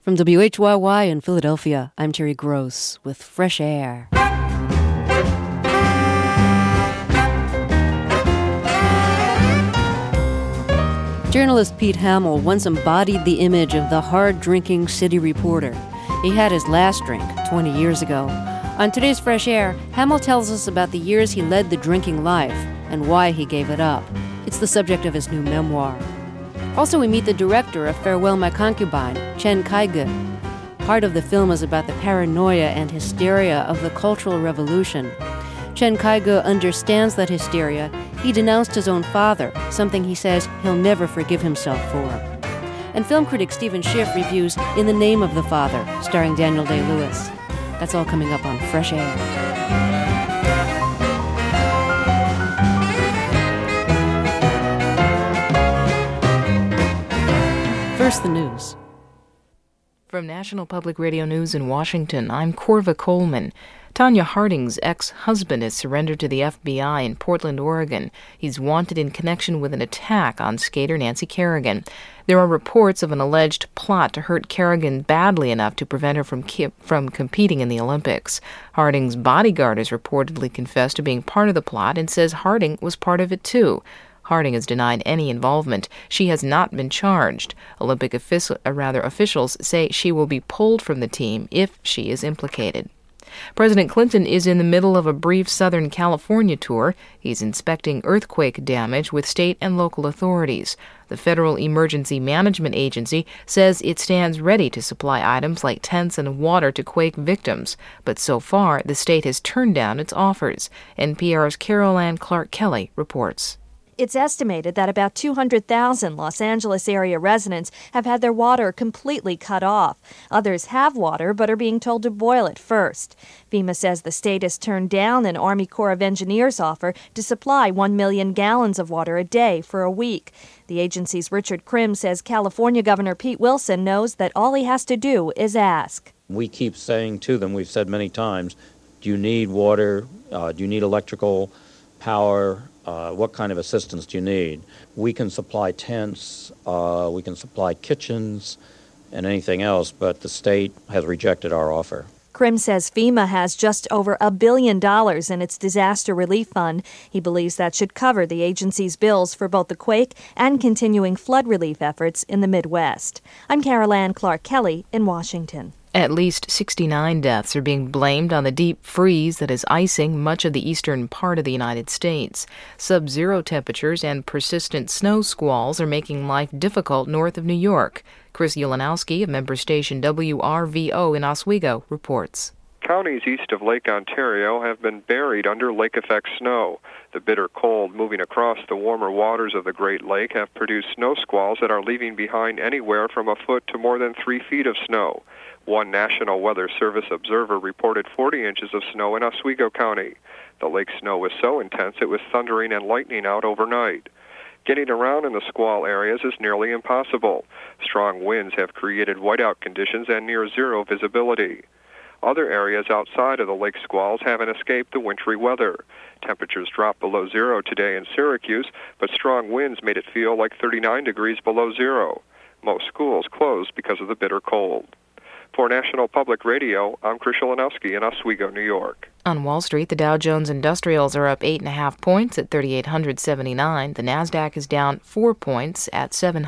From WHYY in Philadelphia, I'm Terry Gross with Fresh Air. Journalist Pete Hamill once embodied the image of the hard-drinking city reporter. He had his last drink 20 years ago. On today's Fresh Air, Hamill tells us about the years he led the drinking life and why he gave it up. It's the subject of his new memoir. Also, we meet the director of Farewell My Concubine, Chen Kaige. Part of the film is about the paranoia and hysteria of the Cultural Revolution. Chen Kaige understands that hysteria. He denounced his own father, something he says he'll never forgive himself for. And film critic Stephen Schiff reviews In the Name of the Father, starring Daniel Day-Lewis. That's all coming up on Fresh Air. First, the news. From National Public Radio News in Washington, I'm Corva Coleman. Tonya Harding's ex-husband has surrendered to the FBI in Portland, Oregon. He's wanted in connection with an attack on skater Nancy Kerrigan. There are reports of an alleged plot to hurt Kerrigan badly enough to prevent her from competing in the Olympics. Harding's bodyguard has reportedly confessed to being part of the plot and says Harding was part of it too. Harding has denied any involvement. She has not been charged. Olympic officials say she will be pulled from the team if she is implicated. President Clinton is in the middle of a brief Southern California tour. He's inspecting earthquake damage with state and local authorities. The Federal Emergency Management Agency says it stands ready to supply items like tents and water to quake victims. But so far, the state has turned down its offers. NPR's Carol Ann Clark-Kelly reports. It's estimated that about 200,000 Los Angeles area residents have had their water completely cut off. Others have water but are being told to boil it first. FEMA says the state has turned down an Army Corps of Engineers offer to supply 1 million gallons of water a day for a week. The agency's Richard Krim says California Governor Pete Wilson knows that all he has to do is ask. We keep saying to them, we've said many times, do you need water? Do you need electrical power? What kind of assistance do you need? We can supply tents, we can supply kitchens, and anything else, but the state has rejected our offer. Krim says FEMA has just over $1 billion in its disaster relief fund. He believes that should cover the agency's bills for both the quake and continuing flood relief efforts in the Midwest. I'm Carol Ann Clark-Kelly in Washington. At least 69 deaths are being blamed on the deep freeze that is icing much of the eastern part of the United States. Sub-zero temperatures and persistent snow squalls are making life difficult north of New York. Chris Ulanowski of member station WRVO in Oswego reports. Counties east of Lake Ontario have been buried under lake-effect snow. The bitter cold moving across the warmer waters of the Great Lake have produced snow squalls that are leaving behind anywhere from a foot to more than 3 feet of snow. One National Weather Service observer reported 40 inches of snow in Oswego County. The lake snow was so intense it was thundering and lightning out overnight. Getting around in the squall areas is nearly impossible. Strong winds have created whiteout conditions and near-zero visibility. Other areas outside of the lake squalls haven't escaped the wintry weather. Temperatures dropped below zero today in Syracuse, but strong winds made it feel like 39 degrees below zero. Most schools closed because of the bitter cold. For National Public Radio, I'm Chris Ulanowski in Oswego, New York. On Wall Street, the Dow Jones Industrials are up 8.5 points at 3,879. The Nasdaq is down 4 points at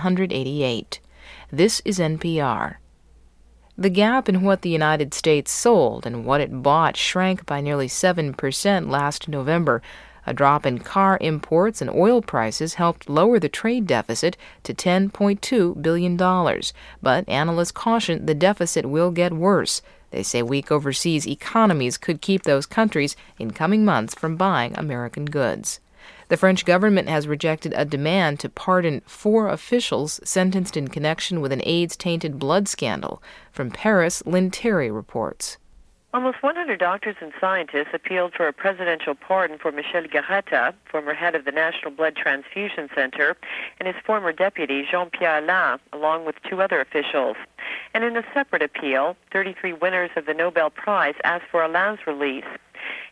788. This is NPR. The gap in what the United States sold and what it bought shrank by nearly 7% last November. A drop in car imports and oil prices helped lower the trade deficit to $10.2 billion. But analysts caution the deficit will get worse. They say weak overseas economies could keep those countries in coming months from buying American goods. The French government has rejected a demand to pardon 4 officials sentenced in connection with an AIDS-tainted blood scandal. From Paris, Lynn Terry reports. Almost 100 doctors and scientists appealed for a presidential pardon for Michel Garetta, former head of the National Blood Transfusion Center, and his former deputy, Jean-Pierre Alain, along with 2 other officials. And in a separate appeal, 33 winners of the Nobel Prize asked for Alain's release.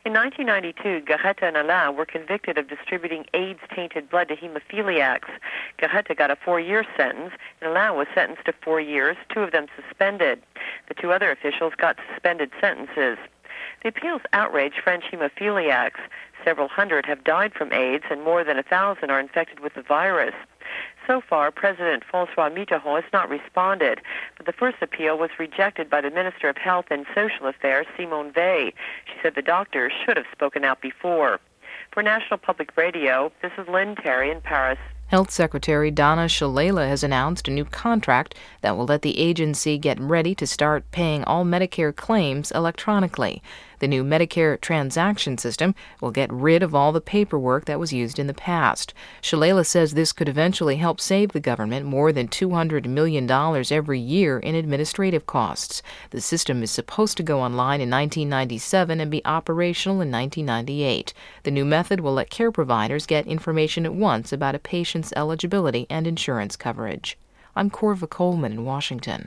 In 1992, Garretta and Alain were convicted of distributing AIDS-tainted blood to hemophiliacs. Garretta got a 4-year sentence, and Alain was sentenced to 4 years, 2 of them suspended. The 2 other officials got suspended sentences. The appeals outraged French hemophiliacs. Several hundred have died from AIDS, and more than 1,000 are infected with the virus. So far, President François Mitterrand has not responded, but the first appeal was rejected by the Minister of Health and Social Affairs, Simone Veil. She said the doctors should have spoken out before. For National Public Radio, this is Lynn Terry in Paris. Health Secretary Donna Shalala has announced a new contract that will let the agency get ready to start paying all Medicare claims electronically. The new Medicare transaction system will get rid of all the paperwork that was used in the past. Shalala says this could eventually help save the government more than $200 million every year in administrative costs. The system is supposed to go online in 1997 and be operational in 1998. The new method will let care providers get information at once about a patient's eligibility and insurance coverage. I'm Corva Coleman in Washington.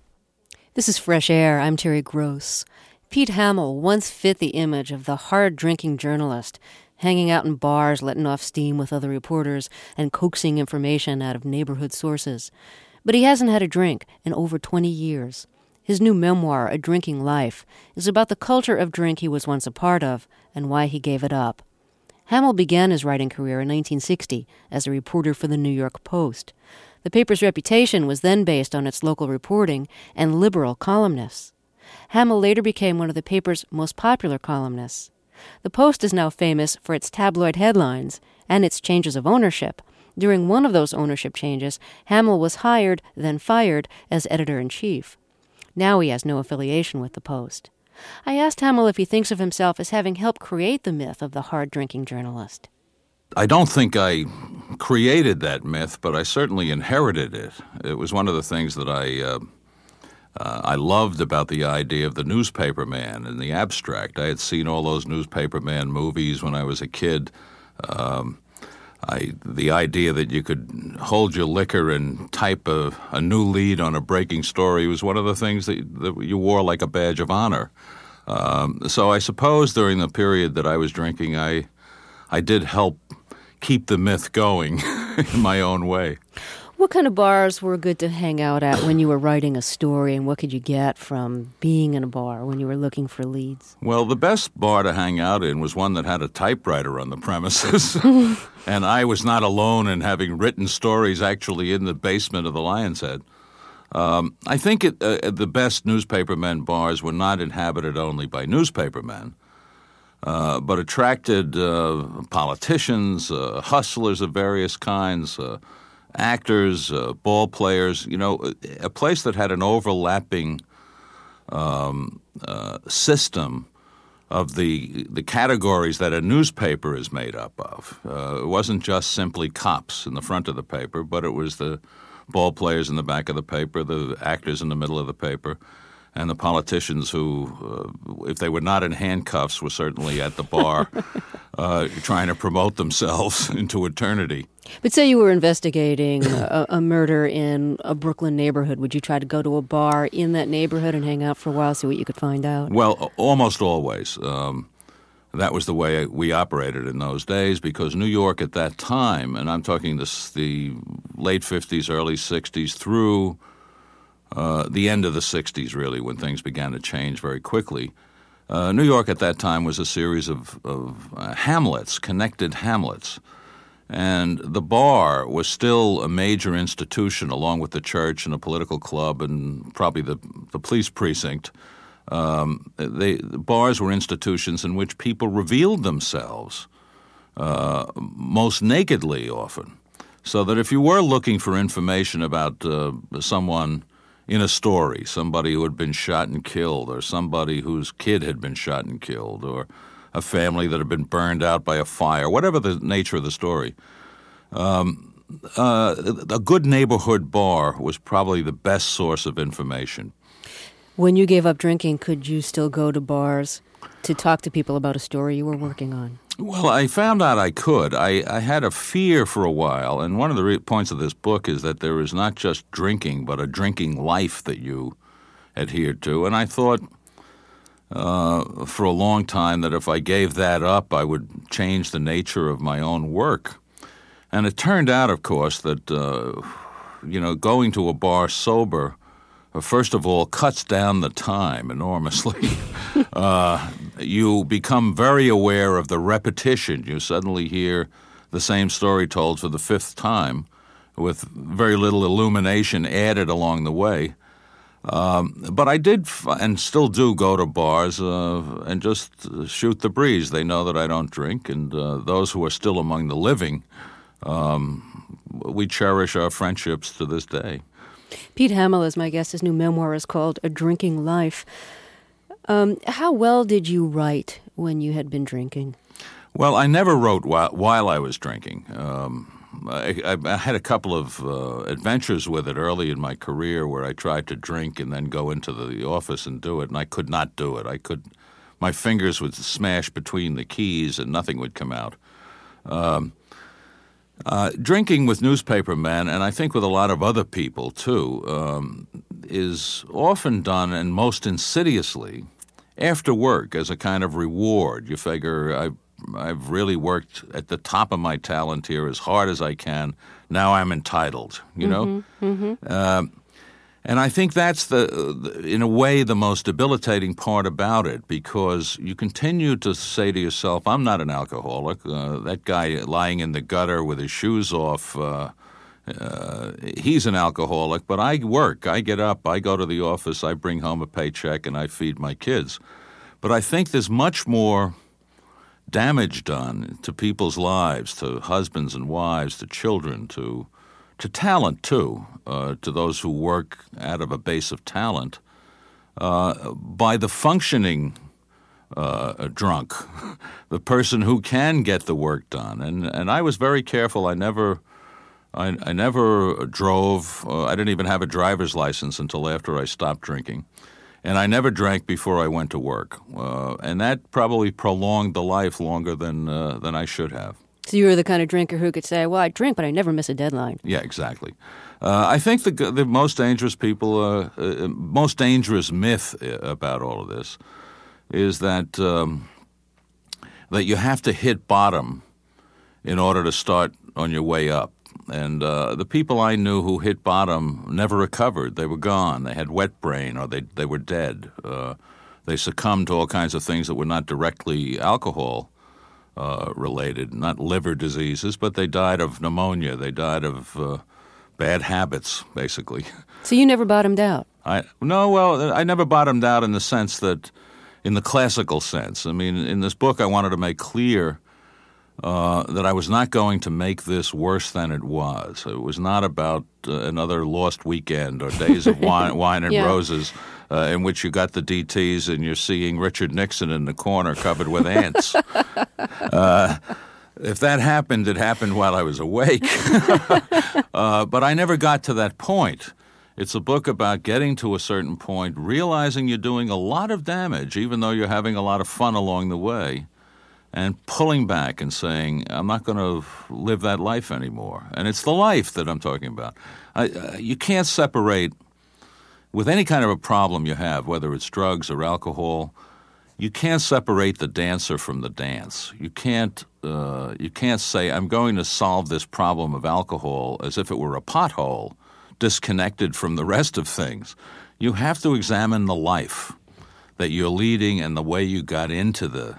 This is Fresh Air. I'm Terry Gross. Pete Hamill once fit the image of the hard-drinking journalist, hanging out in bars, letting off steam with other reporters, and coaxing information out of neighborhood sources. But he hasn't had a drink in over 20 years. His new memoir, A Drinking Life, is about the culture of drink he was once a part of and why he gave it up. Hamill began his writing career in 1960 as a reporter for the New York Post. The paper's reputation was then based on its local reporting and liberal columnists. Hamill later became one of the paper's most popular columnists. The Post is now famous for its tabloid headlines and its changes of ownership. During one of those ownership changes, Hamill was hired, then fired, as editor-in-chief. Now he has no affiliation with the Post. I asked Hamill if he thinks of himself as having helped create the myth of the hard-drinking journalist. I don't think I created that myth, but I certainly inherited it. It was one of the things that I loved about the idea of the newspaper man in the abstract. I had seen all those newspaper man movies when I was a kid. The idea that you could hold your liquor and type a new lead on a breaking story was one of the things that you wore like a badge of honor. So I suppose during the period that I was drinking, I did help keep the myth going in my own way. What kind of bars were good to hang out at when you were writing a story, and what could you get from being in a bar when you were looking for leads? Well, the best bar to hang out in was one that had a typewriter on the premises. And I was not alone in having written stories actually in the basement of the Lion's Head. I think the best newspapermen bars were not inhabited only by newspapermen, but attracted politicians, hustlers of various kinds, actors, ball players, a place that had an overlapping system of the categories that a newspaper is made up of. It wasn't just simply cops in the front of the paper, but it was the ball players in the back of the paper, the actors in the middle of the paper, and the politicians who, if they were not in handcuffs, were certainly at the bar trying to promote themselves into eternity. But say you were investigating a murder in a Brooklyn neighborhood. Would you try to go to a bar in that neighborhood and hang out for a while, see what you could find out? Well, almost always. That was the way we operated in those days, because New York at that time, and I'm talking the late 50s, early 60s, through the end of the 60s, really, when things began to change very quickly. New York at that time was a series of hamlets, connected hamlets. And the bar was still a major institution, along with the church and a political club and probably the police precinct. The bars were institutions in which people revealed themselves, most nakedly often. So that if you were looking for information about someone in a story, somebody who had been shot and killed, or somebody whose kid had been shot and killed, or a family that had been burned out by a fire, whatever the nature of the story, a good neighborhood bar was probably the best source of information. When you gave up drinking, could you still go to bars to talk to people about a story you were working on? Well, I found out I could. I had a fear for a while, and one of the points of this book is that there is not just drinking, but a drinking life that you adhered to. And I thought, for a long time that if I gave that up, I would change the nature of my own work. And it turned out, of course, that going to a bar sober, first of all, cuts down the time enormously. You become very aware of the repetition. You suddenly hear the same story told for the fifth time with very little illumination added along the way. But I did and still do go to bars and just shoot the breeze. They know that I don't drink, and those who are still among the living, we cherish our friendships to this day. Pete Hamill is my guest. His new memoir is called A Drinking Life. How well did you write when you had been drinking? Well, I never wrote while I was drinking. I had a couple of adventures with it early in my career where I tried to drink and then go into the office and do it, and I could not do it. My fingers would smash between the keys and nothing would come out. Drinking with newspaper men, and I think with a lot of other people too, is often done, and most insidiously, after work as a kind of reward. You figure I've really worked at the top of my talent here as hard as I can. Now I'm entitled, you know? And I think that's in a way, the most debilitating part about it, because you continue to say to yourself, I'm not an alcoholic. That guy lying in the gutter with his shoes off, he's an alcoholic, but I work. I get up, I go to the office, I bring home a paycheck, and I feed my kids. But I think there's much more damage done to people's lives, to husbands and wives, to children, to talent too, to those who work out of a base of talent, by the functioning drunk, the person who can get the work done. And I was very careful. I never drove. I didn't even have a driver's license until after I stopped drinking. And I never drank before I went to work. And that probably prolonged the life longer than I should have. So you were the kind of drinker who could say, well, I drink, but I never miss a deadline. Yeah, exactly. I think the most dangerous most dangerous myth about all of this is that you have to hit bottom in order to start on your way up. And the people I knew who hit bottom never recovered. They were gone. They had wet brain, or they were dead. They succumbed to all kinds of things that were not directly alcohol related, not liver diseases, but they died of pneumonia. They died of bad habits, basically. So you never bottomed out? I never bottomed out in the sense that, in the classical sense. I mean, in this book, I wanted to make clear that I was not going to make this worse than it was. It was not about another lost weekend or days of wine and roses in which you got the DTs and you're seeing Richard Nixon in the corner covered with ants. If that happened, it happened while I was awake. But I never got to that point. It's a book about getting to a certain point, realizing you're doing a lot of damage, even though you're having a lot of fun along the way, and pulling back and saying, I'm not going to live that life anymore. And it's the life that I'm talking about. You can't separate, with any kind of a problem you have, whether it's drugs or alcohol, you can't separate the dancer from the dance. You can't say, I'm going to solve this problem of alcohol as if it were a pothole, disconnected from the rest of things. You have to examine the life that you're leading and the way you got into the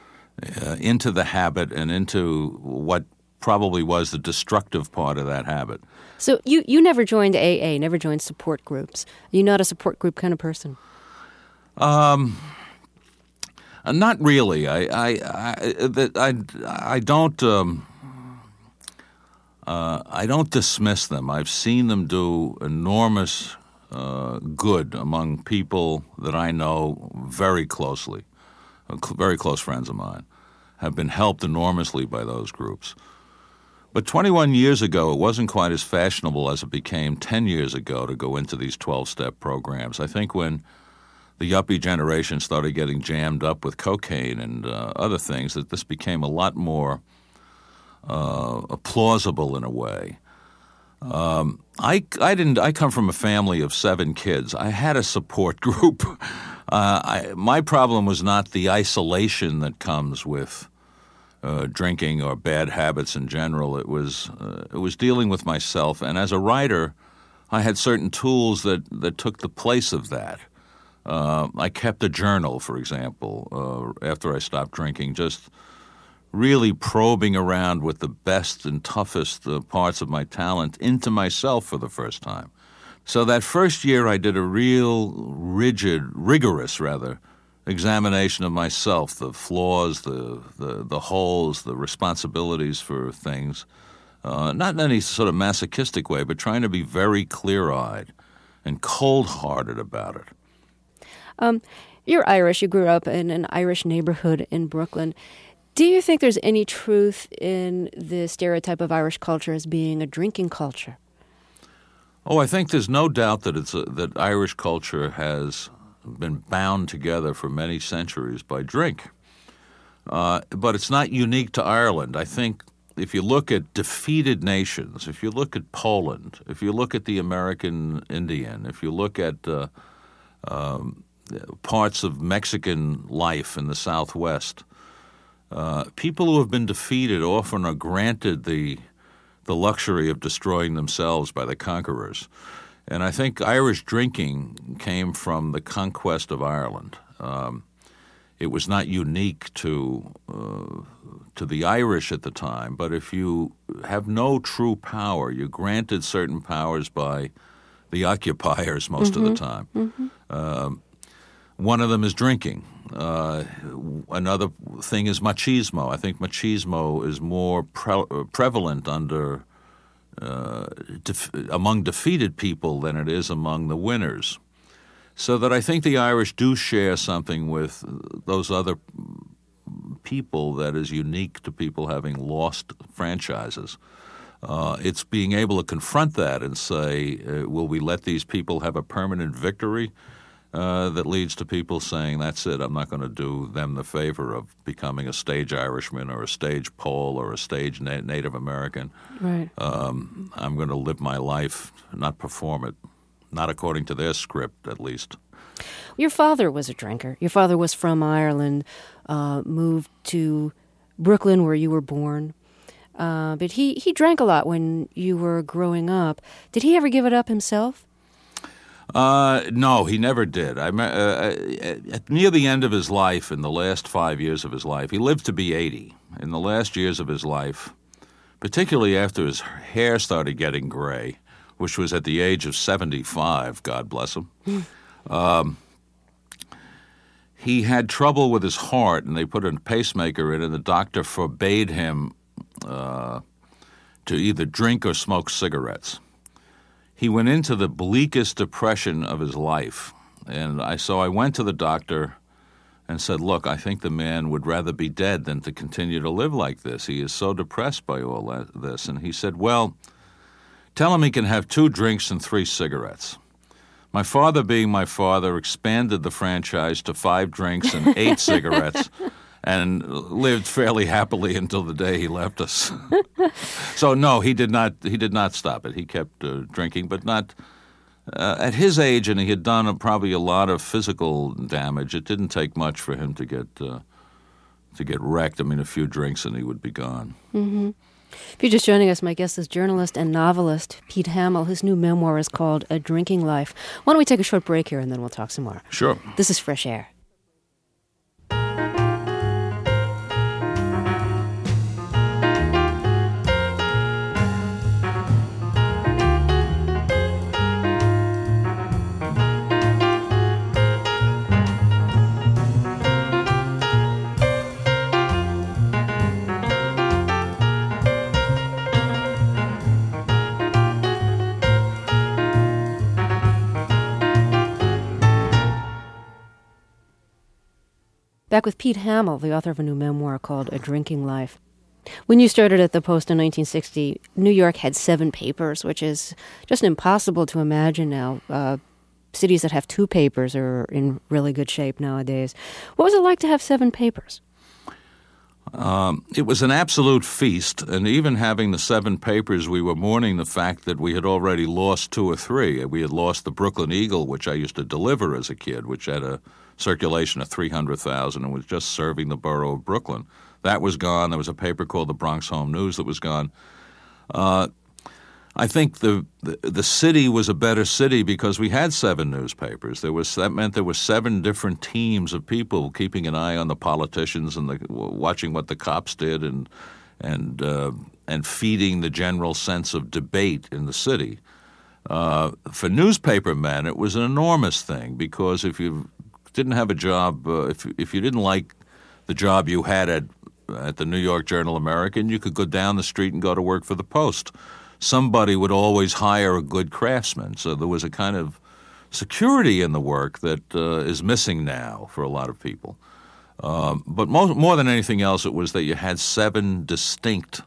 habit and into what probably was the destructive part of that habit. So you never joined AA, never joined support groups. You're not a support group kind of person? Not really. I don't dismiss them. I've seen them do enormous good among people that I know very closely. Very close friends of mine have been helped enormously by those groups. But 21 years ago, it wasn't quite as fashionable as it became 10 years ago to go into these 12-step programs. I think when the yuppie generation started getting jammed up with cocaine and other things, that this became a lot more plausible in a way. I come from a family of 7 kids. I had a support group. My problem was not the isolation that comes with drinking or bad habits in general. It was dealing with myself, and as a writer, I had certain tools that took the place of that. I kept a journal, for example, after I stopped drinking, just really probing around with the best and toughest parts of my talent into myself for the first time. So that first year I did a real rigorous examination of myself, the flaws, the holes, the responsibilities for things, not in any sort of masochistic way, but trying to be very clear-eyed and cold-hearted about it. You're Irish. You grew up in an Irish neighborhood in Brooklyn. Do you think there's any truth in the stereotype of Irish culture as being a drinking culture? Oh, I think there's no doubt that that Irish culture has been bound together for many centuries by drink. But it's not unique to Ireland. I think if you look at defeated nations, if you look at Poland, if you look at the American Indian, if you look at parts of Mexican life in the Southwest, people who have been defeated often are granted the luxury of destroying themselves by the conquerors. And I think Irish drinking came from the conquest of Ireland. It was not unique to the Irish at the time, but if you have no true power, you're granted certain powers by the occupiers most of the time. Mm-hmm. One of them is drinking. Another thing is machismo. I think machismo is more prevalent among defeated people than it is among the winners. So that I think the Irish do share something with those other people that is unique to people having lost franchises. It's being able to confront that and say, will we let these people have a permanent victory? That leads to people saying, that's it, I'm not going to do them the favor of becoming a stage Irishman or a stage Pole or a stage Native American. Right. I'm going to live my life, not perform it, not according to their script, at least. Your father was a drinker. Your father was from Ireland, moved to Brooklyn where you were born. But he drank a lot when you were growing up. Did he ever give it up himself? No, he never did. Near the end of his life, in the last 5 years of his life, he lived to be 80. In the last years of his life, particularly after his hair started getting gray, which was at the age of 75, God bless him, he had trouble with his heart, and they put a pacemaker in, and the doctor forbade him to either drink or smoke cigarettes. He went into the bleakest depression of his life. And so I went to the doctor and said, look, I think the man would rather be dead than to continue to live like this. He is so depressed by all this. And he said, well, tell him he can have 2 drinks and 3 cigarettes. My father, being my father, expanded the franchise to 5 drinks and 8 cigarettes. And lived fairly happily until the day he left us. So no, he did not stop it. He kept drinking, but not at his age, and he had done probably a lot of physical damage. It didn't take much for him to get wrecked. I mean, a few drinks and he would be gone. Mm-hmm. If you're just joining us, my guest is journalist and novelist Pete Hamill. His new memoir is called A Drinking Life. Why don't we take a short break here and then we'll talk some more. Sure. This is Fresh Air. Back with Pete Hamill, the author of a new memoir called A Drinking Life. When you started at the Post in 1960, New York had 7 papers, which is just impossible to imagine now. Cities that have 2 papers are in really good shape nowadays. What was it like to have 7 papers? It was an absolute feast, and even having the 7 papers, we were mourning the fact that we had already lost 2 or 3. We had lost the Brooklyn Eagle, which I used to deliver as a kid, which had a circulation of 300,000 and was just serving the borough of Brooklyn. That was gone. There was a paper called the Bronx Home News that was gone. I think the city was a better city because we had 7 newspapers. That meant there were 7 different teams of people keeping an eye on the politicians and watching what the cops did and feeding the general sense of debate in the city. For newspaper men, it was an enormous thing because if you didn't have a job, if you didn't like the job you had at the New York Journal-American, you could go down the street and go to work for the Post. Somebody would always hire a good craftsman, so there was a kind of security in the work that is missing now for a lot of people. But more than anything else, it was that you had 7 distinct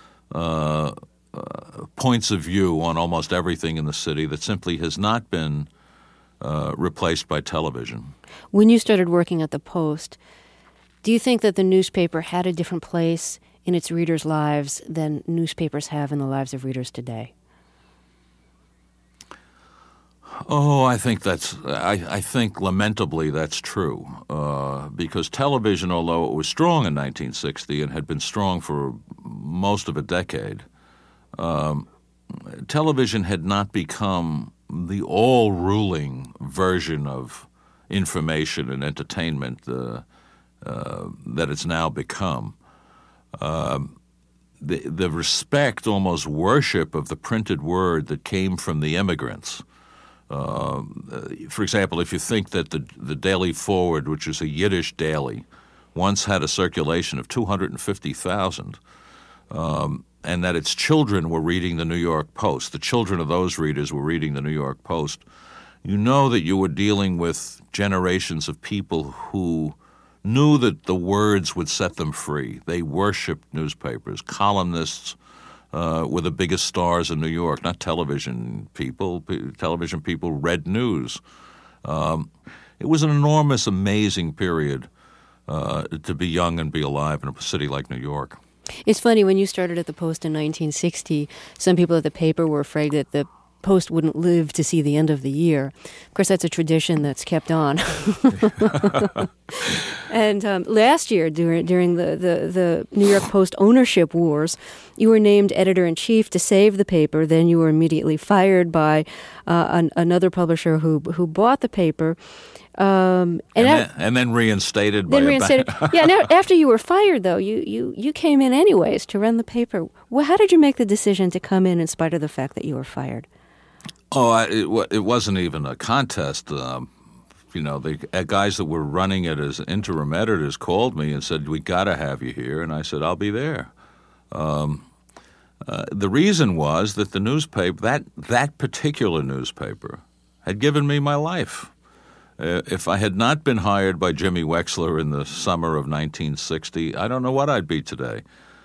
points of view on almost everything in the city that simply has not been replaced by television. When you started working at the Post, do you think that the newspaper had a different place in its readers' lives than newspapers have in the lives of readers today? Oh, I think lamentably that's true, because television, although it was strong in 1960 and had been strong for most of a decade, television had not become the all-ruling version of information and entertainment that it's now become. The respect, almost worship of the printed word that came from the immigrants. For example, if you think that the Daily Forward, which is a Yiddish daily, once had a circulation of 250,000, and that its children were reading the New York Post, the children of those readers were reading the New York Post, you know that you were dealing with generations of people who knew that the words would set them free. They worshipped newspapers. Columnists were the biggest stars in New York, not television people. Television people read news. It was an enormous, amazing period to be young and be alive in a city like New York. It's funny, when you started at the Post in 1960, some people at the paper were afraid that the Post wouldn't live to see the end of the year. Of course, that's a tradition that's kept on. And last year, during the New York Post ownership wars, you were named editor-in-chief to save the paper. Then you were immediately fired by another publisher who bought the paper. And then reinstated by Yeah, now, after you were fired, though, you came in anyways to run the paper. Well, how did you make the decision to come in spite of the fact that you were fired? Oh, it wasn't even a contest. The guys that were running it as interim editors called me and said, "We got to have you here," and I said, "I'll be there." The reason was that the newspaper, that particular newspaper, had given me my life. If I had not been hired by Jimmy Wexler in the summer of 1960, I don't know what I'd be today.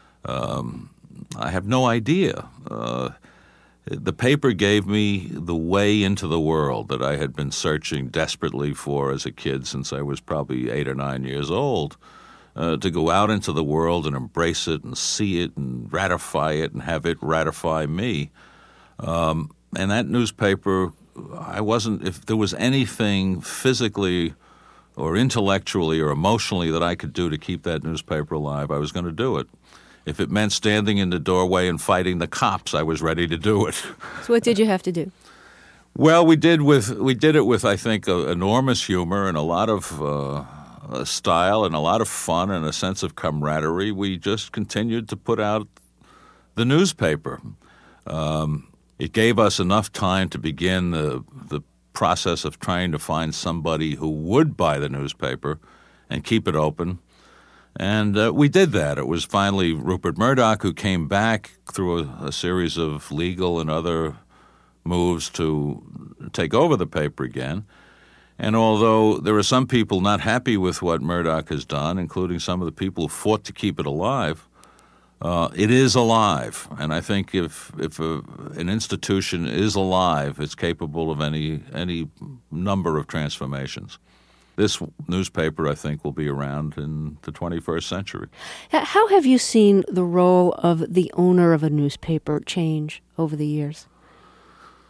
I have no idea. The paper gave me the way into the world that I had been searching desperately for as a kid since I was probably 8 or 9 years old, to go out into the world and embrace it and see it and ratify it and have it ratify me. And that newspaper, if there was anything physically or intellectually or emotionally that I could do to keep that newspaper alive, I was going to do it. If it meant standing in the doorway and fighting the cops, I was ready to do it. So what did you have to do? Well, we did it with, I think, enormous humor and a lot of style and a lot of fun and a sense of camaraderie. We just continued to put out the newspaper. It gave us enough time to begin the process of trying to find somebody who would buy the newspaper and keep it open. And we did that. It was finally Rupert Murdoch who came back through a series of legal and other moves to take over the paper again. And although there are some people not happy with what Murdoch has done, including some of the people who fought to keep it alive, it is alive. And I think if an institution is alive, it's capable of any number of transformations. This newspaper, I think, will be around in the 21st century. How have you seen the role of the owner of a newspaper change over the years?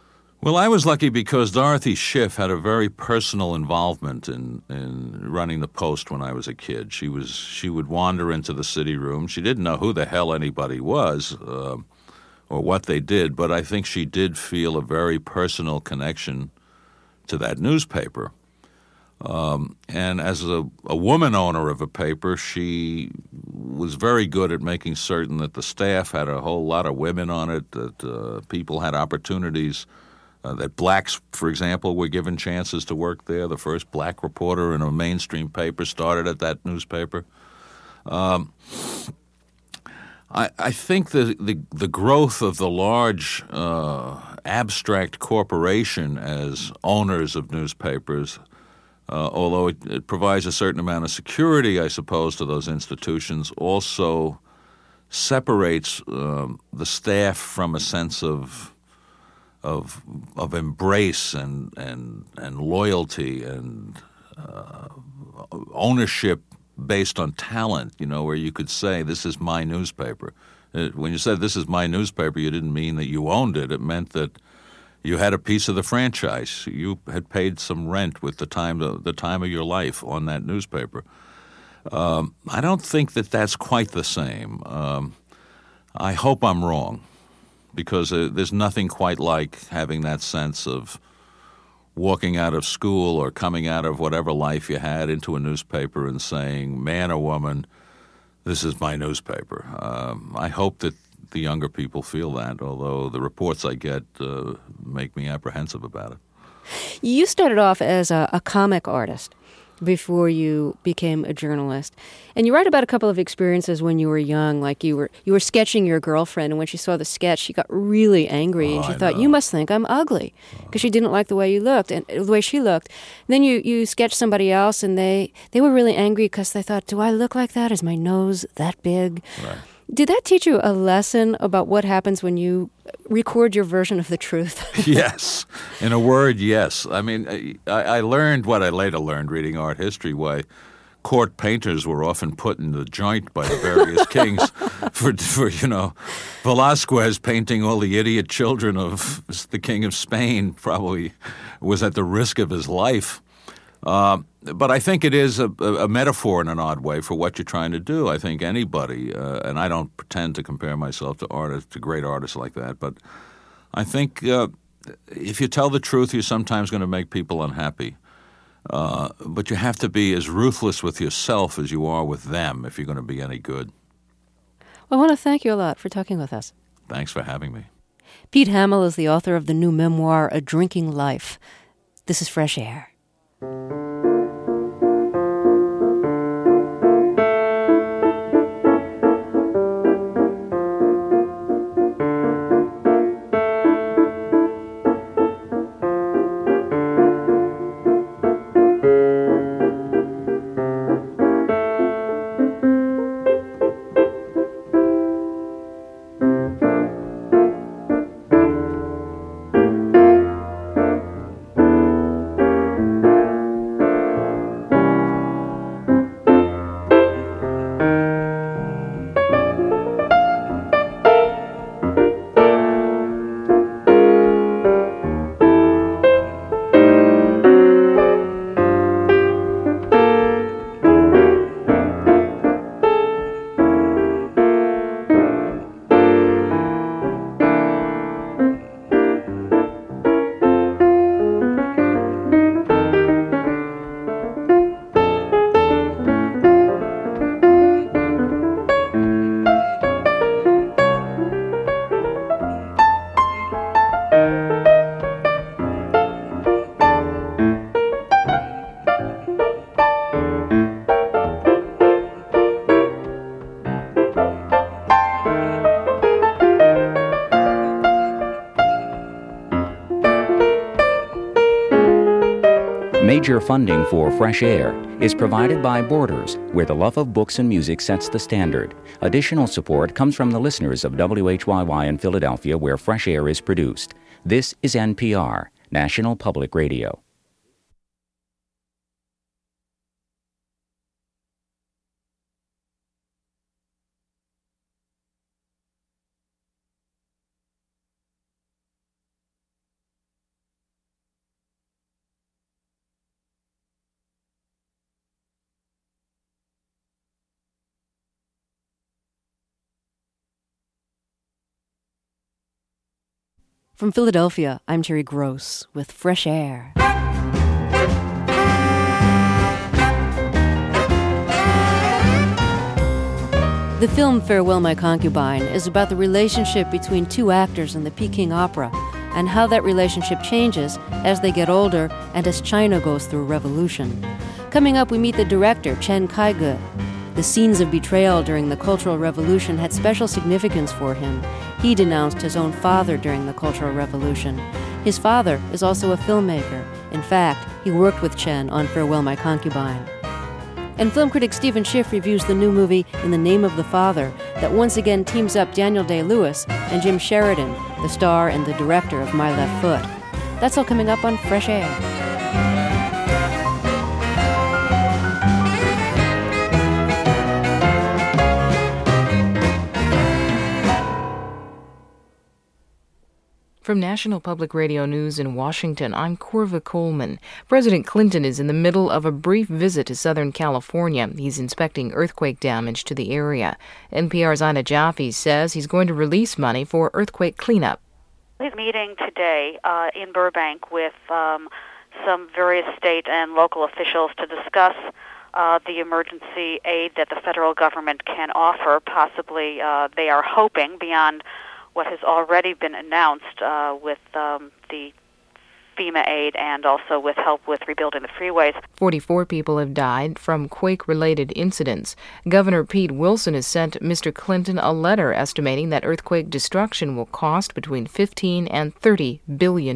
Well, I was lucky because Dorothy Schiff had a very personal involvement in running the Post when I was a kid. She would wander into the city room. She didn't know who the hell anybody was or what they did, but I think she did feel a very personal connection to that newspaper. And as a woman owner of a paper, she was very good at making certain that the staff had a whole lot of women on it, that people had opportunities. That blacks, for example, were given chances to work there. The first black reporter in a mainstream paper started at that newspaper. I think the growth of the large abstract corporation as owners of newspapers, although it provides a certain amount of security, I suppose, to those institutions, also separates the staff from a sense of embrace and loyalty and ownership based on talent, where you could say, this is my newspaper. When you said this is my newspaper, you didn't mean that you owned it. It meant that you had a piece of the franchise. You had paid some rent with the time of your life on that newspaper. I don't think that that's quite the same. I hope I'm wrong, because there's nothing quite like having that sense of walking out of school or coming out of whatever life you had into a newspaper and saying, man or woman, this is my newspaper. I hope that the younger people feel that, although the reports I get make me apprehensive about it. You started off as a comic artist before you became a journalist. And you write about a couple of experiences when you were young, like you were sketching your girlfriend, and when she saw the sketch, she got really angry, and she thought, you must think I'm ugly, because she didn't like the way you looked, and the way she looked. And then you sketched somebody else, and they were really angry because they thought, do I look like that? Is my nose that big? Right. Did that teach you a lesson about what happens when you record your version of the truth? Yes. In a word, yes. I mean, I learned what I later learned reading art history, why court painters were often put in the joint by the various kings for Velázquez painting all the idiot children of the king of Spain probably was at the risk of his life. But I think it is a metaphor in an odd way for what you're trying to do. I think anybody, and I don't pretend to compare myself to great artists like that, but I think if you tell the truth, you're sometimes going to make people unhappy. But you have to be as ruthless with yourself as you are with them if you're going to be any good. Well, I want to thank you a lot for talking with us. Thanks for having me. Pete Hamill is the author of the new memoir, A Drinking Life. This is Fresh Air. Major funding for Fresh Air is provided by Borders, where the love of books and music sets the standard. Additional support comes from the listeners of WHYY in Philadelphia, where Fresh Air is produced. This is NPR, National Public Radio. From Philadelphia, I'm Terry Gross with Fresh Air. The film Farewell My Concubine is about the relationship between two actors in the Peking Opera and how that relationship changes as they get older and as China goes through a revolution. Coming up, we meet the director, Chen Kaige. The scenes of betrayal during the Cultural Revolution had special significance for him. He denounced his own father during the Cultural Revolution. His father is also a filmmaker. In fact, he worked with Chen on Farewell My Concubine. And film critic Stephen Schiff reviews the new movie In the Name of the Father that once again teams up Daniel Day-Lewis and Jim Sheridan, the star and the director of My Left Foot. That's all coming up on Fresh Air. From National Public Radio News in Washington, I'm Corva Coleman. President Clinton is in the middle of a brief visit to Southern California. He's inspecting earthquake damage to the area. NPR's Ina Jaffe says he's going to release money for earthquake cleanup. He's meeting today in Burbank with some various state and local officials to discuss the emergency aid that the federal government can offer. Possibly they are hoping beyond what has already been announced with the FEMA aid and also with help with rebuilding the freeways. 44 people have died from quake-related incidents. Governor Pete Wilson has sent Mr. Clinton a letter estimating that earthquake destruction will cost between $15 and $30 billion.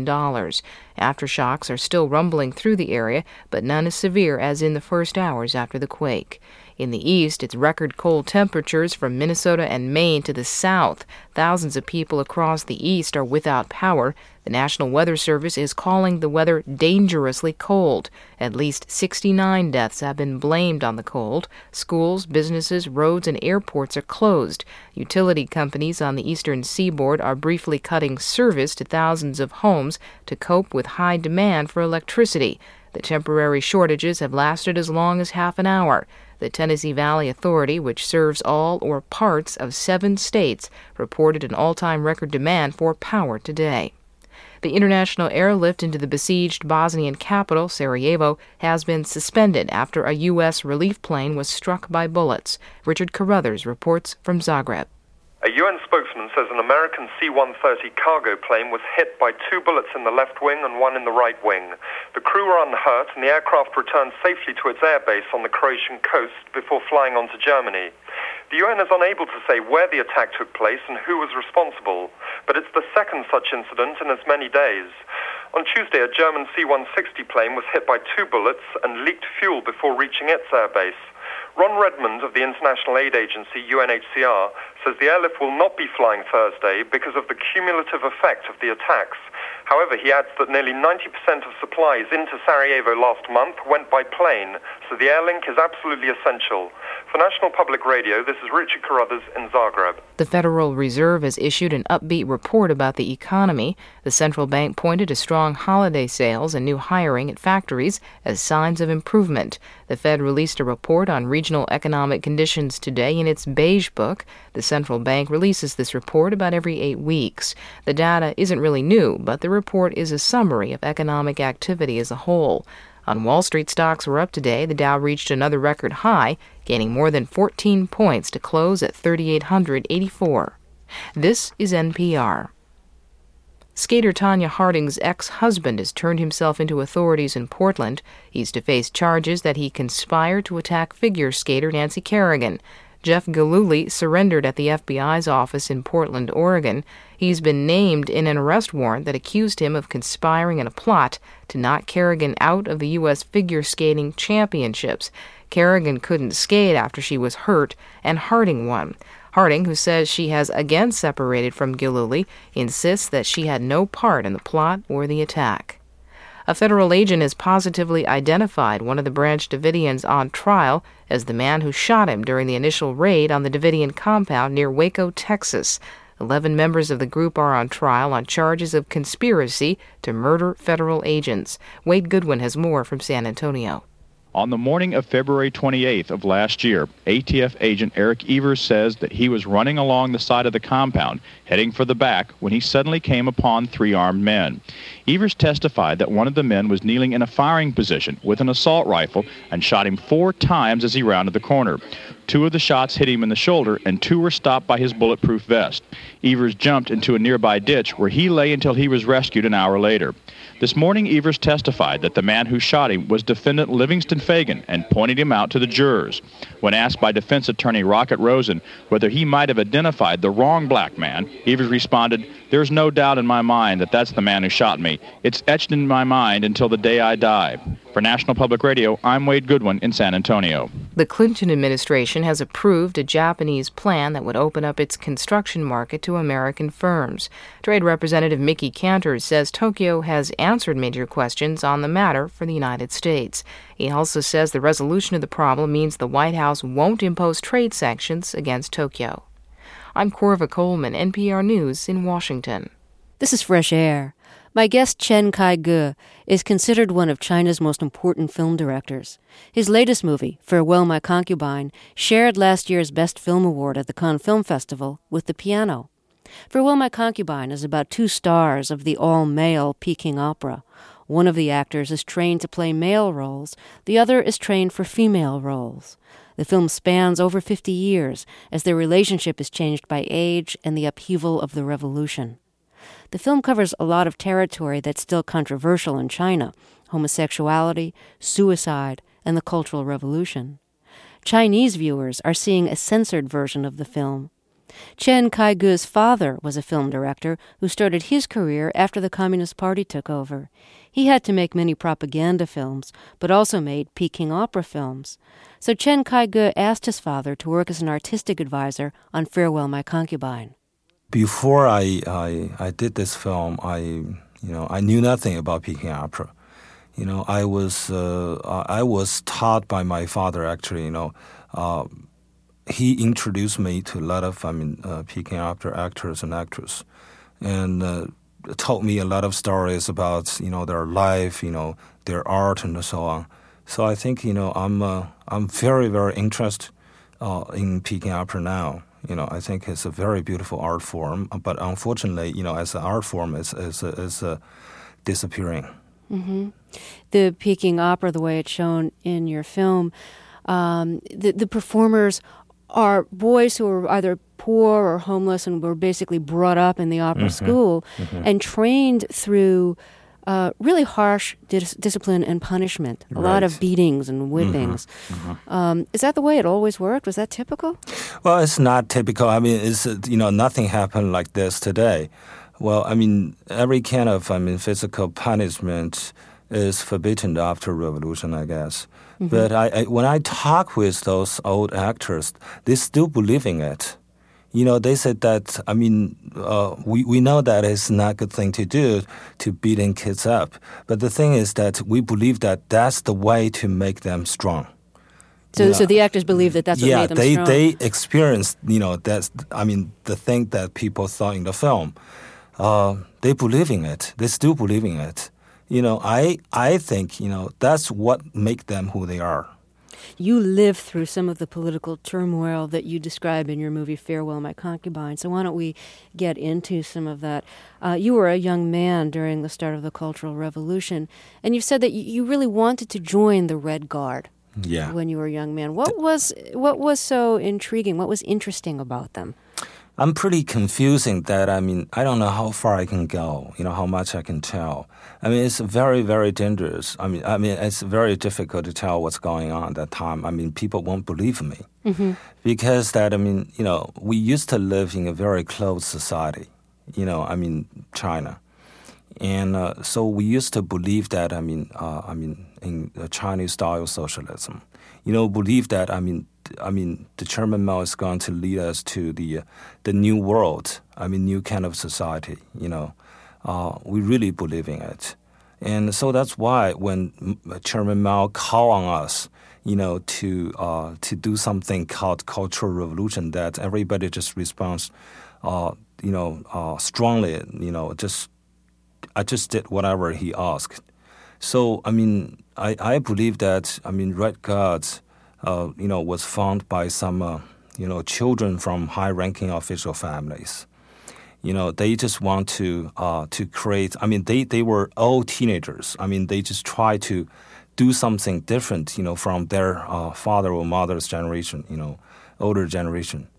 Aftershocks are still rumbling through the area, but none as severe as in the first hours after the quake. In the east, it's record cold temperatures from Minnesota and Maine to the south. Thousands of people across the east are without power. The National Weather Service is calling the weather dangerously cold. At least 69 deaths have been blamed on the cold. Schools, businesses, roads, and airports are closed. Utility companies on the eastern seaboard are briefly cutting service to thousands of homes to cope with high demand for electricity. The temporary shortages have lasted as long as half an hour. The Tennessee Valley Authority, which serves all or parts of 7 states, reported an all-time record demand for power today. The international airlift into the besieged Bosnian capital, Sarajevo, has been suspended after a U.S. relief plane was struck by bullets. Richard Carruthers reports from Zagreb. A UN spokesman says an American C-130 cargo plane was hit by 2 bullets in the left wing and 1 in the right wing. The crew were unhurt and the aircraft returned safely to its airbase on the Croatian coast before flying on to Germany. The UN is unable to say where the attack took place and who was responsible, but it's the second such incident in as many days. On Tuesday, a German C-160 plane was hit by 2 bullets and leaked fuel before reaching its airbase. Ron Redmond of the International Aid Agency, UNHCR, says the airlift will not be flying Thursday because of the cumulative effect of the attacks. However, he adds that nearly 90% of supplies into Sarajevo last month went by plane, so the air link is absolutely essential. For National Public Radio, this is Richard Carruthers in Zagreb. The Federal Reserve has issued an upbeat report about the economy. The central bank pointed to strong holiday sales and new hiring at factories as signs of improvement. The Fed released a report on regional economic conditions today in its Beige Book. The central bank releases this report about every 8 weeks. The data isn't really new, but the report is a summary of economic activity as a whole. On Wall Street, stocks were up today. The Dow reached another record high, gaining more than 14 points to close at 3,884. This is NPR. Skater Tonya Harding's ex-husband has turned himself into authorities in Portland. He's to face charges that he conspired to attack figure skater Nancy Kerrigan. Jeff Gillooly surrendered at the FBI's office in Portland, Oregon. He's been named in an arrest warrant that accused him of conspiring in a plot to knock Kerrigan out of the U.S. figure skating championships. Kerrigan couldn't skate after she was hurt, and Harding won. Harding, who says she has again separated from Gillooly, insists that she had no part in the plot or the attack. A federal agent has positively identified one of the Branch Davidians on trial as the man who shot him during the initial raid on the Davidian compound near Waco, Texas. 11 members of the group are on trial on charges of conspiracy to murder federal agents. Wade Goodwin has more from San Antonio. On the morning of February 28th of last year, ATF agent Eric Evers says that he was running along the side of the compound, heading for the back, when he suddenly came upon 3 armed men. Evers testified that one of the men was kneeling in a firing position with an assault rifle and shot him 4 times as he rounded the corner. 2 of the shots hit him in the shoulder, and 2 were stopped by his bulletproof vest. Evers jumped into a nearby ditch where he lay until he was rescued an hour later. This morning, Evers testified that the man who shot him was defendant Livingston Fagan and pointed him out to the jurors. When asked by defense attorney Rocket Rosen whether he might have identified the wrong black man, Evers responded, "There's no doubt in my mind that that's the man who shot me. It's etched in my mind until the day I die." For National Public Radio, I'm Wade Goodwin in San Antonio. The Clinton administration has approved a Japanese plan that would open up its construction market to American firms. Trade Representative Mickey Cantor says Tokyo has answered major questions on the matter for the United States. He also says the resolution of the problem means the White House won't impose trade sanctions against Tokyo. I'm Corva Coleman, NPR News in Washington. This is Fresh Air. My guest Chen Kai-ge is considered one of China's most important film directors. His latest movie, Farewell My Concubine, shared last year's Best Film Award at the Cannes Film Festival with The Piano. Farewell My Concubine is about 2 stars of the all-male Peking opera. One of the actors is trained to play male roles, the other is trained for female roles. The film spans over 50 years as their relationship is changed by age and the upheaval of the revolution. The film covers a lot of territory that's still controversial in China: homosexuality, suicide, and the Cultural Revolution. Chinese viewers are seeing a censored version of the film. Chen Kai-ge's father was a film director who started his career after the Communist Party took over. He had to make many propaganda films, but also made Peking opera films. So Chen Kai-ge asked his father to work as an artistic advisor on Farewell My Concubine. Before I did this film, I knew nothing about Peking opera. I was taught by my father actually. He introduced me to a lot of Peking opera actors and actresses, and told me a lot of stories about their life, their art and so on. So I think I'm very, very interested in Peking opera now. I think it's a very beautiful art form, but unfortunately, as an art form, is disappearing. Mm-hmm. The Peking opera, the way it's shown in your film, the performers are boys who are either poor or homeless and were basically brought up in the opera school and trained through really harsh discipline and punishment, a lot of beatings and whippings. Is that the way it always worked? Was that typical? Well, it's not typical. It's nothing happened like this today. Well, every kind of physical punishment is forbidden after revolution, I guess. But when I talk with those old actors, they still believe in it. They said that, we know that it's not a good thing to do, to beating kids up. But the thing is that we believe that that's the way to make them strong. So the actors believe that that's what made them strong? They experienced, that's, the thing that people saw in the film. They believe in it. They still believe in it. I think, that's what makes them who they are. You lived through some of the political turmoil that you describe in your movie Farewell My Concubine, so why don't we get into some of that? You were a young man during the start of the Cultural Revolution, and you said that you really wanted to join the Red Guard when you were a young man. What was so intriguing? What was interesting about them? I'm pretty confusing that, I don't know how far I can go, how much I can tell. It's very, very dangerous. It's very difficult to tell what's going on at that time. People won't believe me. Because that, we used to live in a very closed society, China. And so we used to believe that, in the Chinese style socialism. Believe that, the Chairman Mao is going to lead us to the new world, new kind of society, we really believe in it. And so that's why when Chairman Mao called on us, to do something called Cultural Revolution, that everybody just responds, strongly, I just did whatever he asked. So, I mean, I believe that, I mean, Red Guard, was found by some, children from high-ranking official families. They just want to create, I mean, they were all teenagers. I mean, they just try to do something different, from their father or mother's generation, older generation.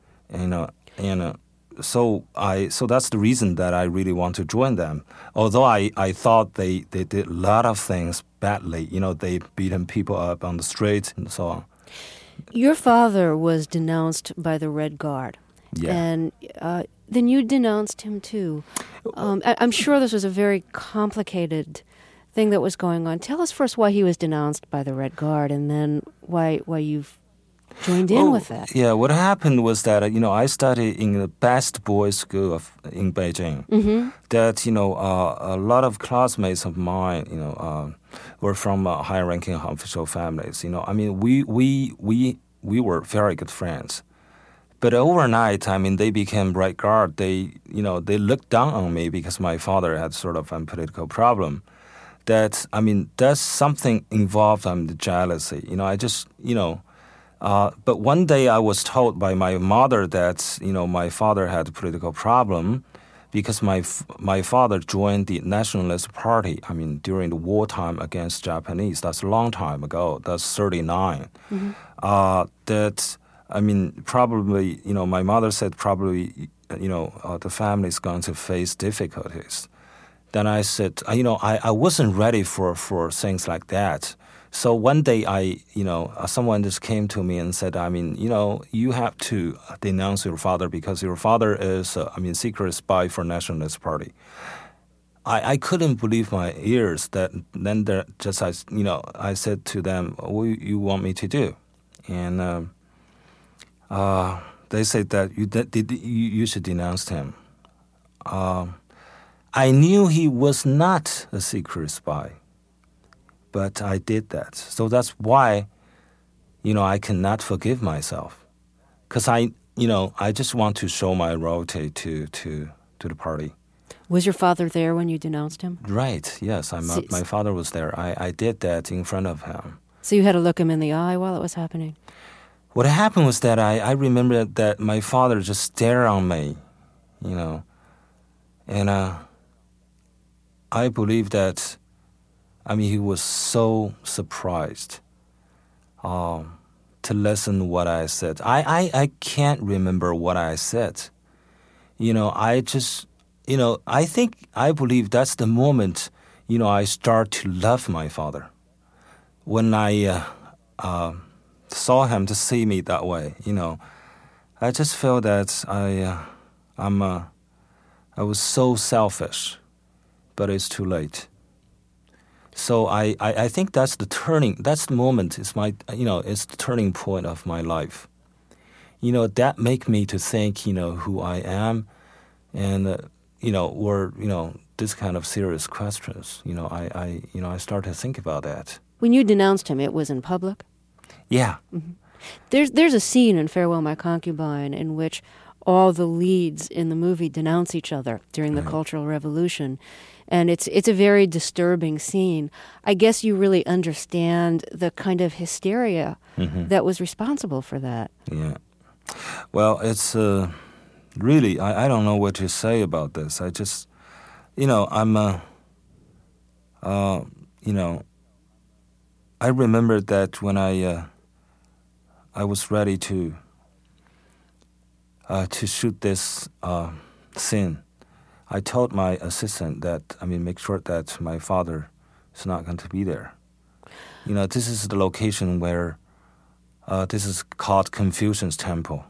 So that's the reason that I really want to join them. Although I thought they did a lot of things badly. They beaten people up on the street and so on. Your father was denounced by the Red Guard. Yeah. And then you denounced him too. I'm sure this was a very complicated thing that was going on. Tell us first why he was denounced by the Red Guard, and then why you've joined in with that. Yeah, what happened was that, I studied in the best boys' school in Beijing. Mm-hmm. That, a lot of classmates of mine, were from high-ranking official families. I mean, we were very good friends. But overnight, I mean, they became Red Guard. They looked down on me because my father had sort of a political problem. That, I mean, there's something involved in the jealousy. I just, but one day I was told by my mother that, my father had a political problem because my father joined the Nationalist Party, I mean, during the wartime against Japanese. That's a long time ago. That's 39. Mm-hmm. I mean, probably, my mother said probably, the family is going to face difficulties. Then I said, I wasn't ready for things like that. So one day someone just came to me and said, I mean, you have to denounce your father because your father is, secret spy for Nationalist Party. I couldn't believe my ears. Then I said to them, what do you want me to do? And they said that you should denounce him. I knew he was not a secret spy, but I did that. So that's why, I cannot forgive myself, because I just want to show my loyalty to the party. Was your father there when you denounced him? Right. Yes, my father was there. I did that in front of him. So you had to look him in the eye while it was happening? What happened was that I remember that my father just stared on me, and I believe that, he was so surprised to listen what I said. I can't remember what I said. I just, I believe that's the moment, I start to love my father. When I saw him to see me that way, I just felt that I was so selfish, but it's too late. So I think that's the moment, it's the turning point of my life. That make me to think, who I am, and, this kind of serious questions. I started to think about that. When you denounced him, it was in public? Yeah. Mm-hmm. There's a scene in Farewell My Concubine in which all the leads in the movie denounce each other during the Cultural Revolution. And it's a very disturbing scene. I guess you really understand the kind of hysteria that was responsible for that. Yeah. Well, it's really, I don't know what to say about this. I just, I remember that when I was ready to shoot this scene, I told my assistant that, make sure that my father is not going to be there. This is the location where this is called Confucius Temple.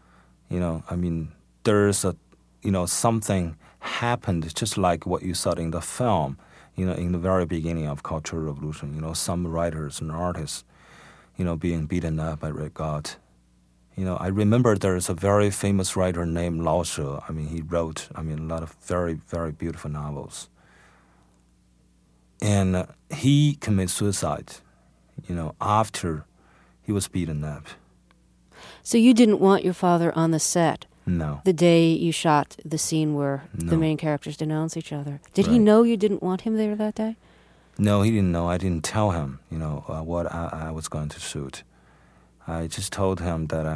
There's something happened just like what you saw in the film, in the very beginning of Cultural Revolution. Some writers and artists, being beaten up by Red Guard. I remember there's a very famous writer named Lao She. He wrote, a lot of very, very beautiful novels. And he committed suicide, after he was beaten up. So you didn't want your father on the set? No. The day you shot the scene where the main characters denounce each other. Did he know you didn't want him there that day? No, he didn't know. I didn't tell him, what I was going to shoot. I just told him that,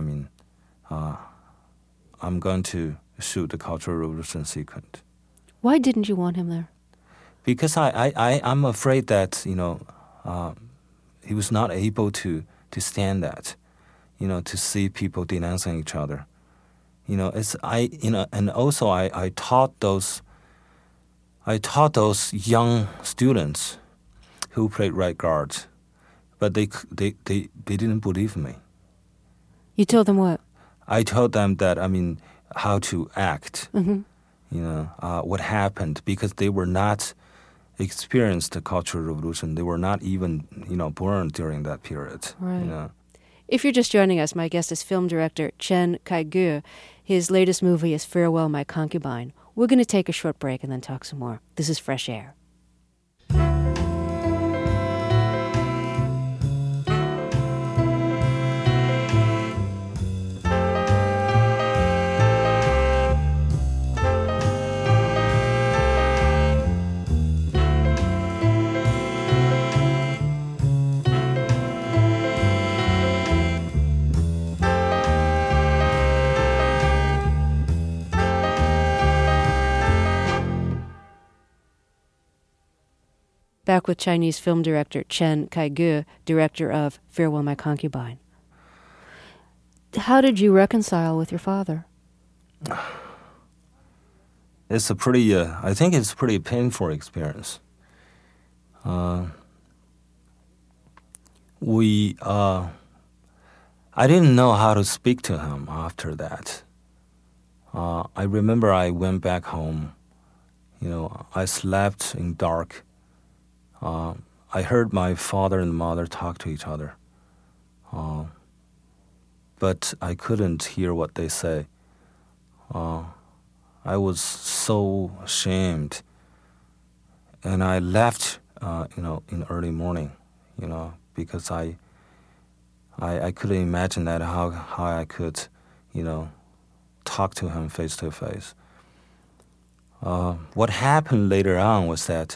I'm going to shoot the Cultural Revolution sequence. Why didn't you want him there? Because I'm afraid that, he was not able to stand that, to see people denouncing each other. And also I taught those young students who played right guard, but they didn't believe me. You told them what? I told them that, how to act, what happened, because they were not experienced the Cultural Revolution. They were not even, born during that period. Right. If you're just joining us, my guest is film director Chen Kai-ge. His latest movie is Farewell, My Concubine. We're going to take a short break and then talk some more. This is Fresh Air. Back with Chinese film director Chen Kai-ge, director of Farewell, My Concubine. How did you reconcile with your father? It's I think it's a pretty painful experience. I didn't know how to speak to him after that. I remember I went back home. I slept in dark. I heard my father and mother talk to each other, but I couldn't hear what they say. I was so ashamed, and I left, in early morning, because I couldn't imagine that how I could, talk to him face to face. What happened later on was that,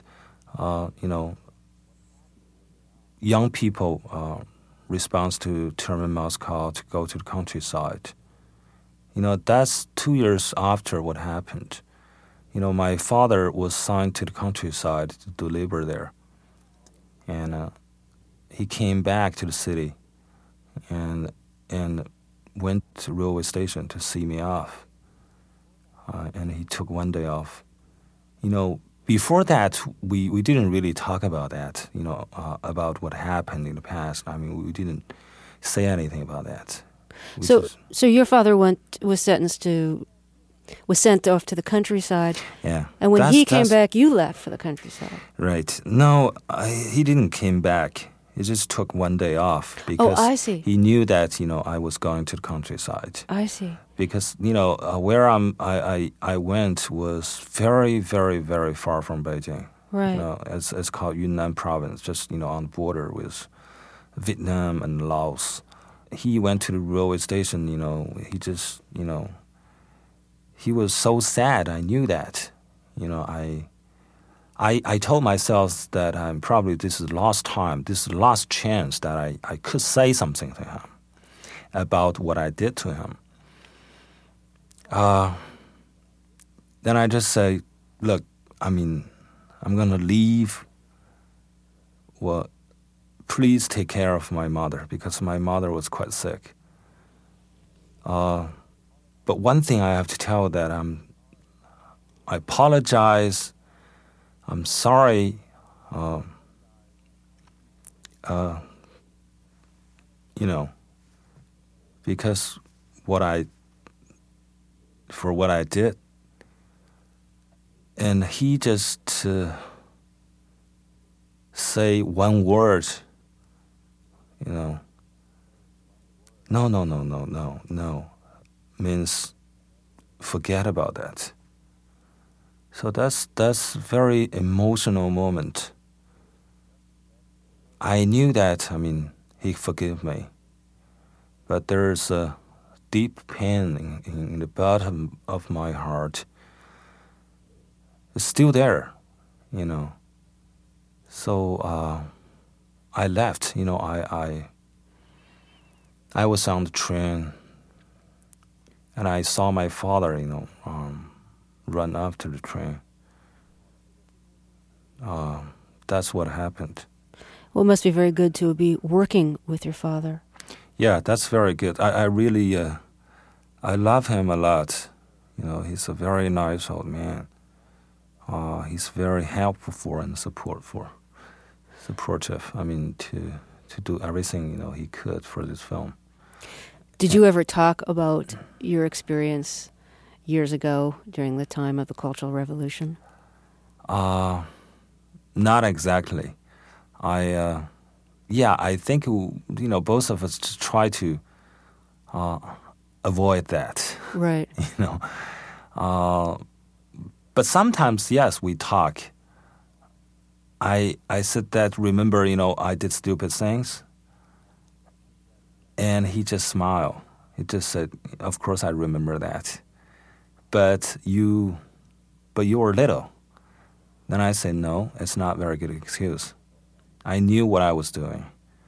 young people response to term in Moscow to go to the countryside. That's 2 years after what happened. My father was signed to the countryside to do labor there. And he came back to the city and went to the railway station to see me off. And he took one day off. Before that, we didn't really talk about that, about what happened in the past. We didn't say anything about that. So your father was sent off to the countryside. Yeah. And when he came back, you left for the countryside. Right. No, he didn't came back. He just took one day off because I see. He knew that, I was going to the countryside. I see. Because, where I went was very, very, very far from Beijing. Right. It's called Yunnan province, just, on the border with Vietnam and Laos. He went to the railway station, he just, he was so sad. I knew that. I told myself that this is the last time, this is the last chance that I could say something to him about what I did to him. Then I just say, look, I'm going to leave. Well, please take care of my mother, because my mother was quite sick. But one thing I have to tell that I apologize. I'm sorry. Because for what I did. And he just say one word, no, means forget about that. So that's very emotional moment. I knew that, he forgave me. But there's a deep pain in the bottom of my heart. It's still there, So I left. I was on the train, and I saw my father, run after the train. That's what happened. Well, it must be very good to be working with your father. Yeah, that's very good. I really, I love him a lot. He's a very nice old man. He's very helpful and supportive. To do everything he could for this film. Did you ever talk about your experience years ago during the time of the Cultural Revolution? Not exactly. I think both of us try to avoid that. Right. But sometimes, yes, we talk. I said that, remember, I did stupid things. And he just smiled. He just said, of course I remember that. But you were little. Then I said, no, it's not a very good excuse. I knew what I was doing.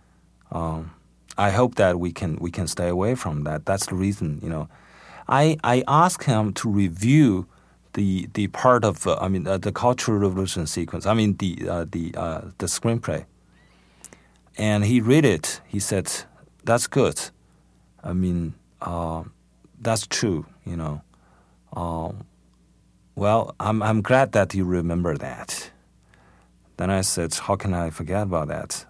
I hope that we can stay away from that. That's the reason, I asked him to review the part of the Cultural Revolution sequence. The screenplay, and he read it. He said, "That's good. That's true. Well, I'm glad that you remember that." Then I said, "How can I forget about that?"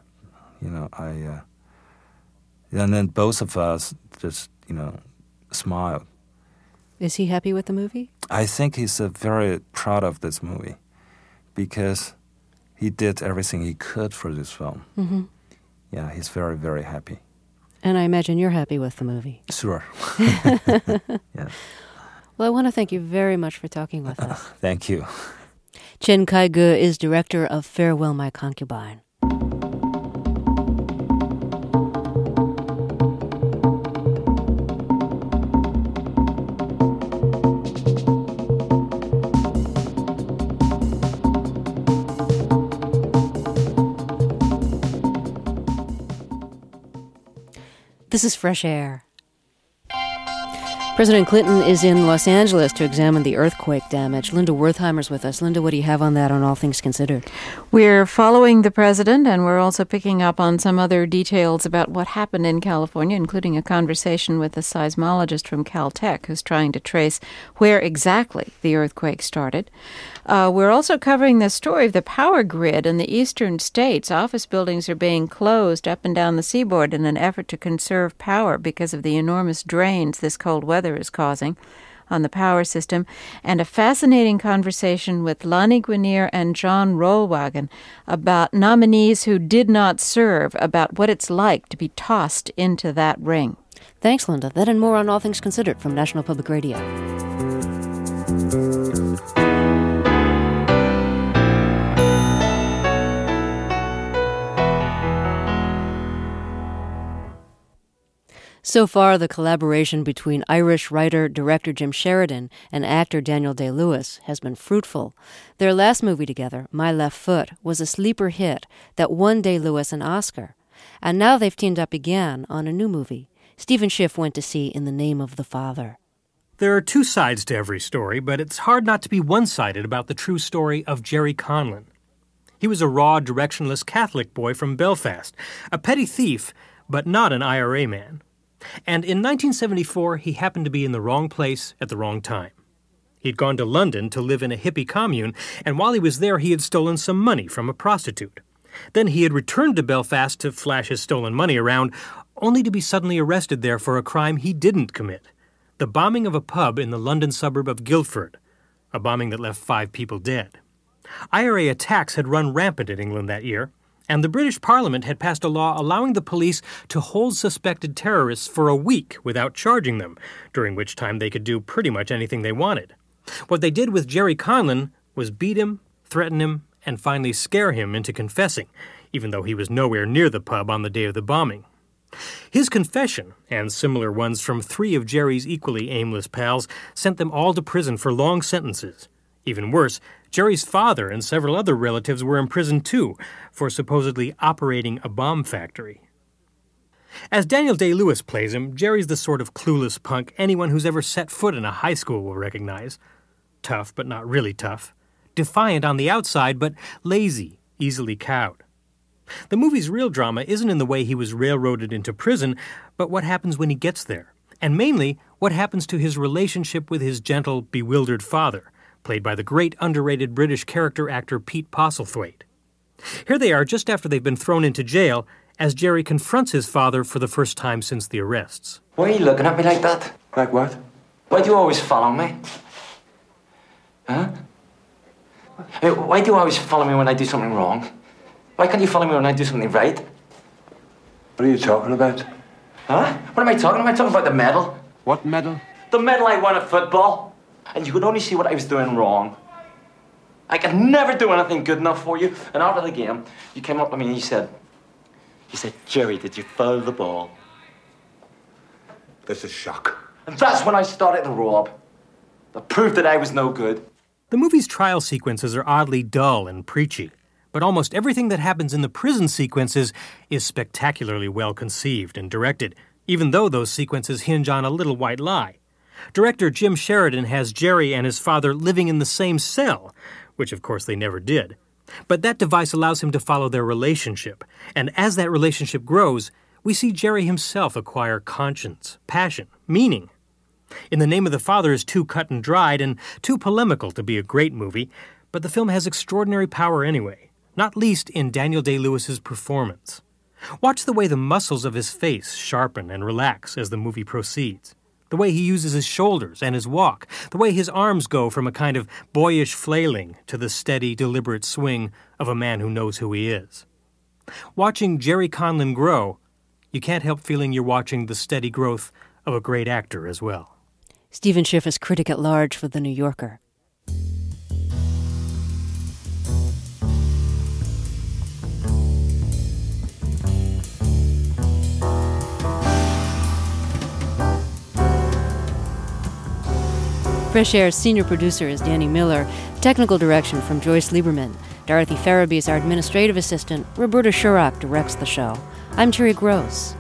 And then both of us just smiled. Is he happy with the movie? I think he's very proud of this movie because he did everything he could for this film. Mm-hmm. Yeah, he's very, very happy. And I imagine you're happy with the movie. Sure. Yeah. Well, I want to thank you very much for talking with us. Thank you. Chen Kai-ge is director of Farewell, My Concubine. This is Fresh Air. President Clinton is in Los Angeles to examine the earthquake damage. Linda Wertheimer's with us. Linda, what do you have on that on All Things Considered? We're following the president, and we're also picking up on some other details about what happened in California, including a conversation with a seismologist from Caltech who's trying to trace where exactly the earthquake started. We're also covering the story of the power grid in the eastern states. Office buildings are being closed up and down the seaboard in an effort to conserve power because of the enormous drains this cold weather is causing on the power system. And a fascinating conversation with Lani Guinier and John Rollwagen about nominees who did not serve, about what it's like to be tossed into that ring. Thanks, Linda. That and more on All Things Considered from National Public Radio. So far, the collaboration between Irish writer-director Jim Sheridan and actor Daniel Day-Lewis has been fruitful. Their last movie together, My Left Foot, was a sleeper hit that won Day-Lewis an Oscar. And now they've teamed up again on a new movie. Stephen Schiff went to see In the Name of the Father. There are two sides to every story, but it's hard not to be one-sided about the true story of Jerry Conlon. He was a raw, directionless Catholic boy from Belfast, a petty thief, but not an IRA man. And in 1974, he happened to be in the wrong place at the wrong time. He'd gone to London to live in a hippie commune, and while he was there, he had stolen some money from a prostitute. Then he had returned to Belfast to flash his stolen money around, only to be suddenly arrested there for a crime he didn't commit: the bombing of a pub in the London suburb of Guildford, a bombing that left 5 people dead. IRA attacks had run rampant in England that year, and the British Parliament had passed a law allowing the police to hold suspected terrorists for a week without charging them, during which time they could do pretty much anything they wanted. What they did with Jerry Conlon was beat him, threaten him, and finally scare him into confessing, even though he was nowhere near the pub on the day of the bombing. His confession, and similar ones from 3 of Jerry's equally aimless pals, sent them all to prison for long sentences. Even worse, Jerry's father and several other relatives were imprisoned too for supposedly operating a bomb factory. As Daniel Day-Lewis plays him, Jerry's the sort of clueless punk anyone who's ever set foot in a high school will recognize. Tough, but not really tough. Defiant on the outside, but lazy, easily cowed. The movie's real drama isn't in the way he was railroaded into prison, but what happens when he gets there, and mainly what happens to his relationship with his gentle, bewildered father, played by the great underrated British character actor Pete Postlethwaite. Here they are just after they've been thrown into jail, as Jerry confronts his father for the first time since the arrests. Why are you looking at me like that? Like what? Why do you always follow me? Huh? Why do you always follow me when I do something wrong? Why can't you follow me when I do something right? What are you talking about? Huh? What am I talking about? I'm talking about the medal. What medal? The medal I won at football. And you could only see what I was doing wrong. I could never do anything good enough for you. And after the game, you came up to me and you said, Jerry, did you foul the ball? This is shock. And that's when I started to rob. That proved that I was no good. The movie's trial sequences are oddly dull and preachy, but almost everything that happens in the prison sequences is spectacularly well conceived and directed, even though those sequences hinge on a little white lie. Director Jim Sheridan has Jerry and his father living in the same cell, which of course they never did. But that device allows him to follow their relationship, and as that relationship grows, we see Jerry himself acquire conscience, passion, meaning. In the Name of the Father is too cut and dried and too polemical to be a great movie, but the film has extraordinary power anyway, not least in Daniel Day-Lewis's performance. Watch the way the muscles of his face sharpen and relax as the movie proceeds. The way he uses his shoulders and his walk, the way his arms go from a kind of boyish flailing to the steady, deliberate swing of a man who knows who he is. Watching Jerry Conlon grow, you can't help feeling you're watching the steady growth of a great actor as well. Stephen Schiff is critic at large for The New Yorker. Fresh Air's senior producer is Danny Miller. Technical direction from Joyce Lieberman. Dorothy Farabee is our administrative assistant. Roberta Shurock directs the show. I'm Terry Gross.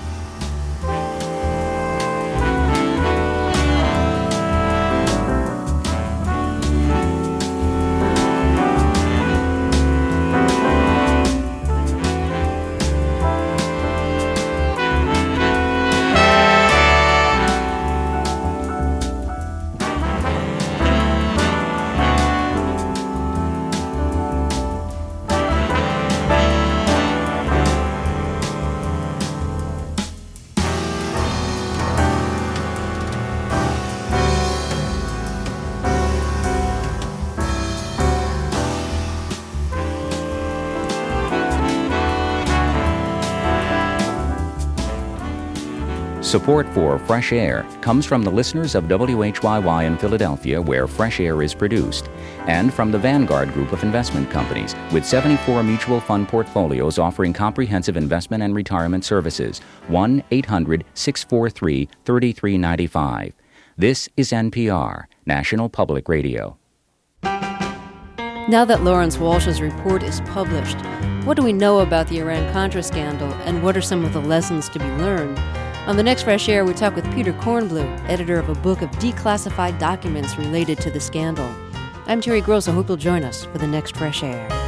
Support for Fresh Air comes from the listeners of WHYY in Philadelphia, where Fresh Air is produced, and from the Vanguard Group of investment companies, with 74 mutual fund portfolios offering comprehensive investment and retirement services. 1-800-643-3395. This is NPR, National Public Radio. Now that Lawrence Walsh's report is published, what do we know about the Iran-Contra scandal, and what are some of the lessons to be learned? On the next Fresh Air, we talk with Peter Kornblue, editor of a book of declassified documents related to the scandal. I'm Terry Gross. I hope you'll join us for the next Fresh Air.